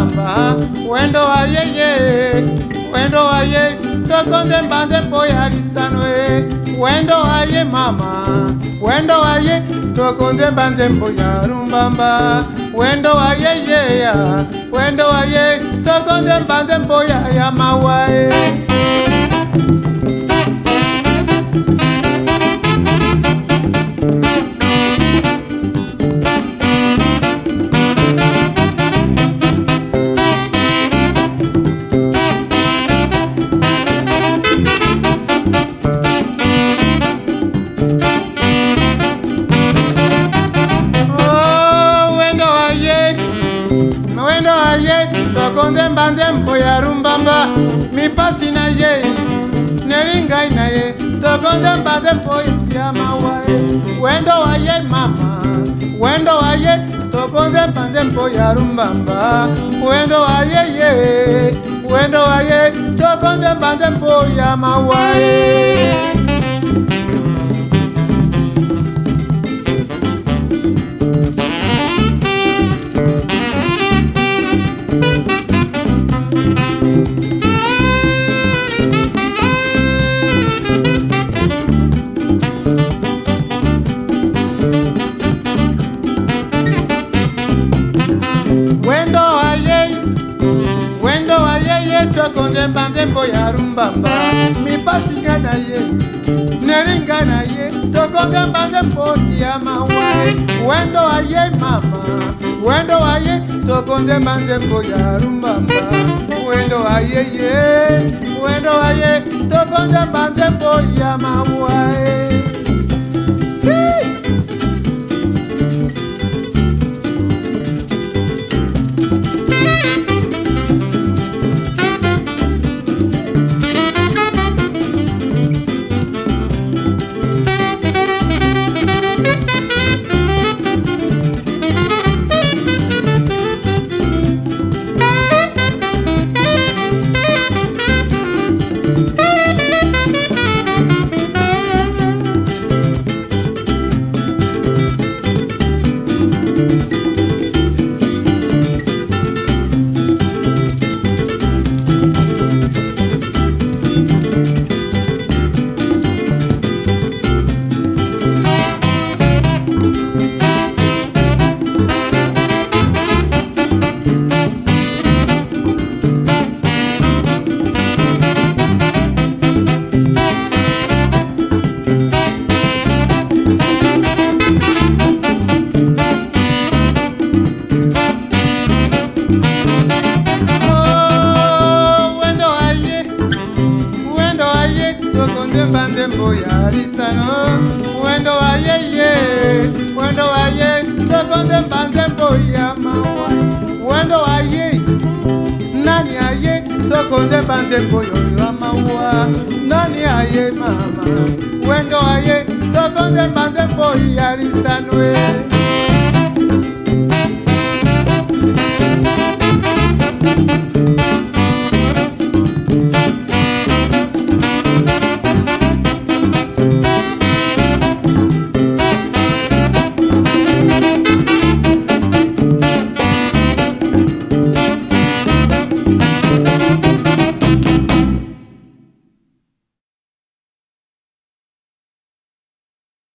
rumbamba wendo wa yeye wendo wa ye tokonde mbanze mboya lisanwe wendo wa ye mama wendo wa ye tokonde mbanze mboya rumbamba wendo wa yeye ya wendo wa ye tokonde mbanze mboya ya mawae. Tokonde mbanze mboya rumbamba mipasi na ye nelingai na ye tokonde mbanze mboya ya mawae wendo wa ye mama wendo wa ye tokonde mbanze mboya rumbamba wendo wa ye wendo wa ye tokonde mbanze mboya mawae. Tokonde mbanze mboya rumbamba mipasika na ye nelinga na ye tokonde mbanze mboya mawae wendo wa ye mama wendo wa ye tokonde mbanze mboya rumbamba wendo wa ye wendo wa ye tokonde mbanze mboya mawae. Tokonde mbanze mboya lisano wendo wa yeye wendo wa ye tokonde mbanze mboya mawa wendo wa ye nani aye tokonde mbanze mboya mawa nani aye mama wendo wa ye tokonde mbanze mboya lisano